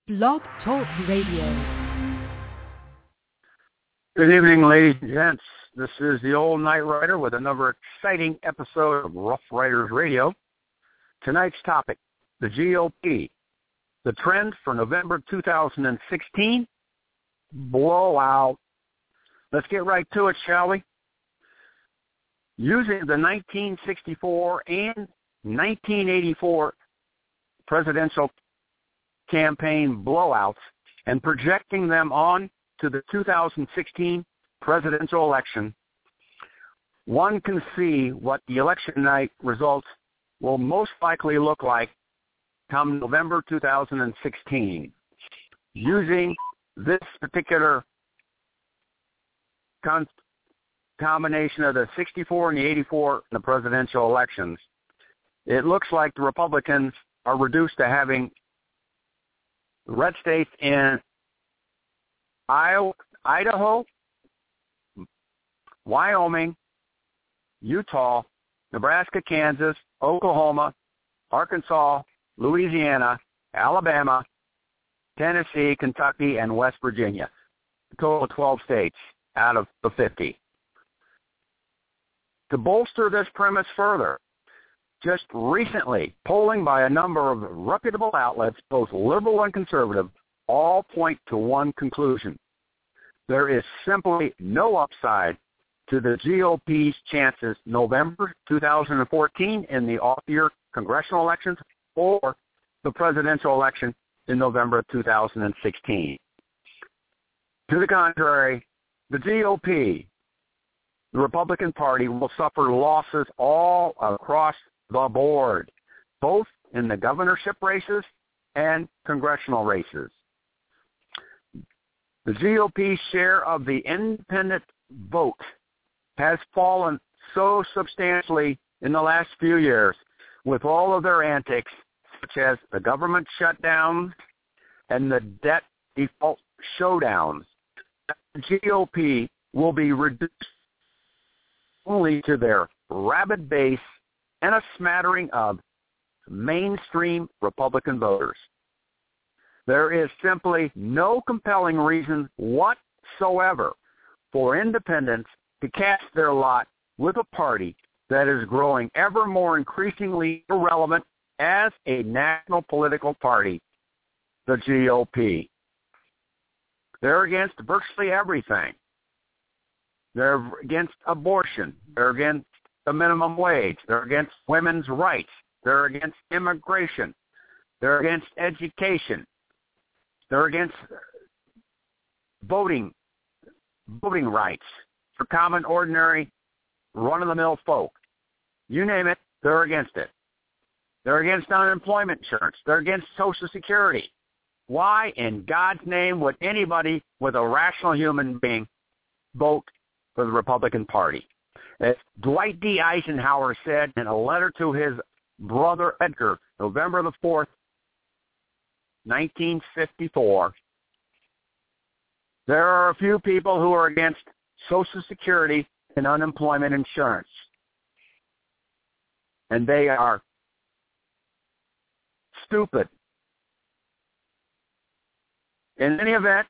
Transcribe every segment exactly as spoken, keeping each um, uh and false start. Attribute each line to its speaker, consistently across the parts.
Speaker 1: Blog Talk Radio.
Speaker 2: Good evening, ladies and gents. This is the old Night Rider with another exciting episode of Rough Riders Radio. Tonight's topic, the G O P. The trend for November two thousand sixteen, blowout. Let's get right to it, shall we? Using the nineteen sixty-four and nineteen eighty-four presidential campaign blowouts and projecting them on to the two thousand sixteen presidential election, one can see what the election night results will most likely look like come November two thousand sixteen. Using this particular con- combination of the sixty-four and the eighty-four in the presidential elections, it looks like the Republicans are reduced to having red states in Iowa, Idaho, Wyoming, Utah, Nebraska, Kansas, Oklahoma, Arkansas, Louisiana, Alabama, Tennessee, Kentucky, and West Virginia. A total of twelve states out of the fifty. To bolster this premise further, just recently, polling by a number of reputable outlets, both liberal and conservative, all point to one conclusion. There is simply no upside to the G O P's chances November two thousand fourteen in the off-year congressional elections or the presidential election in November two thousand sixteen. To the contrary, the G O P, the Republican Party, will suffer losses all across the board, both in the governorship races and congressional races. The G O P's share of the independent vote has fallen so substantially in the last few years with all of their antics, such as the government shutdowns and the debt default showdowns. The G O P will be reduced only to their rabid base and a smattering of mainstream Republican voters. There is simply no compelling reason whatsoever for independents to cast their lot with a party that is growing ever more increasingly irrelevant as a national political party, the G O P. They're against virtually everything. They're against abortion. They're against the minimum wage. They're against women's rights. They're against immigration. They're against education. They're against voting, voting rights for common, ordinary, run-of-the-mill folk. You name it, they're against it. They're against unemployment insurance. They're against Social Security. Why in God's name would anybody with a rational human being vote for the Republican Party? As Dwight D. Eisenhower said in a letter to his brother Edgar, November the fourth, nineteen fifty-four, there are a few people who are against Social Security and unemployment insurance, and they are stupid. In any event,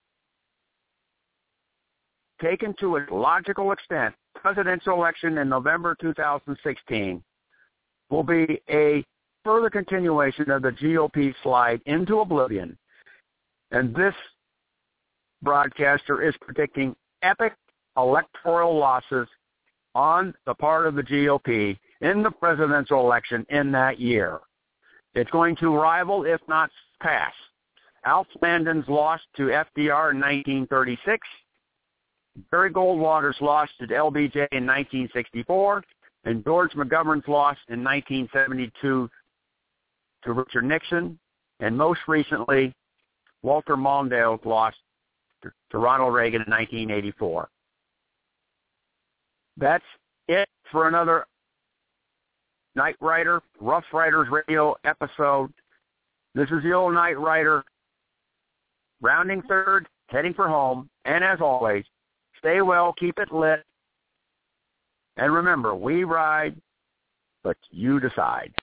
Speaker 2: taken to its logical extent, presidential election in November two thousand sixteen will be a further continuation of the G O P slide into oblivion. And this broadcaster is predicting epic electoral losses on the part of the G O P in the presidential election in that year. It's going to rival, if not surpass, Alf Landon's loss to F D R in nineteen thirty-six, Barry Goldwater's loss to L B J in nineteen sixty-four, and George McGovern's loss in nineteen seventy-two to Richard Nixon, and most recently, Walter Mondale's loss to, to Ronald Reagan in nineteen eighty-four. That's it for another Night Rider, Rough Riders Radio episode. This is the old Night Rider, rounding third, heading for home, and as always, stay well, keep it lit, and remember, we ride, but you decide.